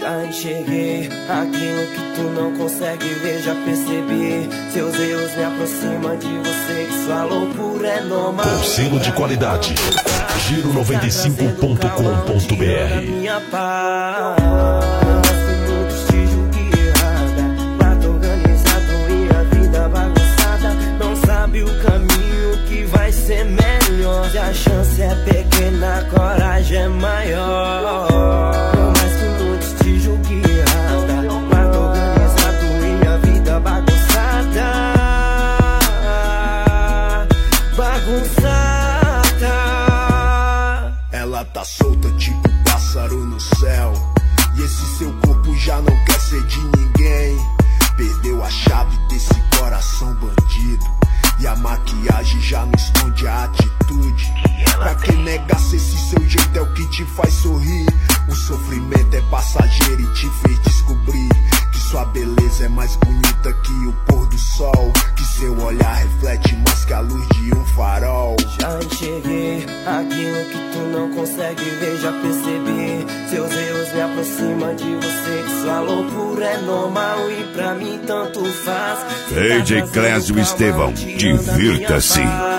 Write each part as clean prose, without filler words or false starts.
Já enxerguei aquilo que tu não consegue ver, já percebi. Seus erros me aproximam de você, que sua loucura é normal. Com selo de qualidade, Giro95.com.br. Minha paz, muitos te julguem errada, lado organizado e a vida bagunçada. Não sabe o caminho que vai ser melhor. Se a chance é pequena, a coragem é maior. Ela tá solta tipo pássaro no céu, e esse seu corpo já não quer ser de ninguém. Perdeu a chave desse coração bandido, e a maquiagem já não esconde a atitude. Pra que negar se esse seu jeito é o que te faz sorrir? O sofrimento é passageiro e te fez descobrir que sua beleza é mais bonita que o pôr do sol, que seu olhar reflete mais que a luz de um farol. Já enxerguei aquilo que tu não consegue ver, já percebi. Seus erros me aproximam de você, que sua loucura é normal e pra mim tanto faz. DJ Clésio Estevão, divirta-se.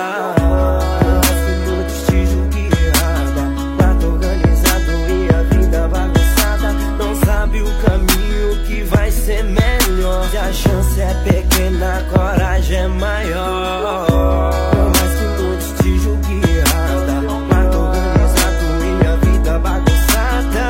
Se a chance é pequena, a coragem é maior. Por mais que muitos te julguem errada, mato organizado e a vida bagunçada.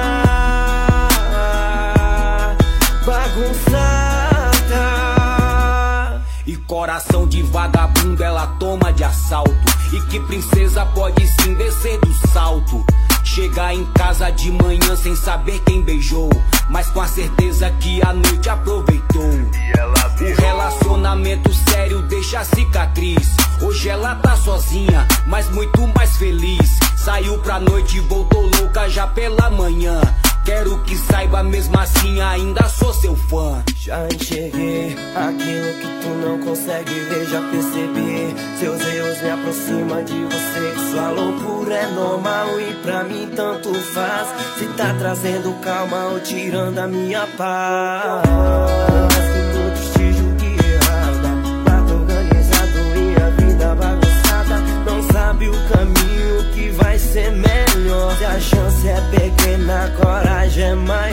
Bagunçada. E coração de vagabundo ela toma de assalto, e que princesa pode sim descer do salto. Chegar em casa de manhã sem saber quem beijou, mas com a certeza que a noite aproveitou. O relacionamento sério deixa cicatriz. Hoje ela tá sozinha, mas muito mais feliz. Saiu pra noite e voltou louca já pela manhã. Quero que saiba, mesmo assim ainda sou seu fã. Já enxerguei aquilo que tu não consegue ver, já percebi. Seus erros me aproximam de você, que sua loucura é normal e pra mim tanto faz. Se tá trazendo calma ou tirando a minha paz. Muitos te julguem errada, lado organizado e a vida bagunçada. Não sabe o caminho que vai ser melhor. Se a chance é pequena, a coragem é maior.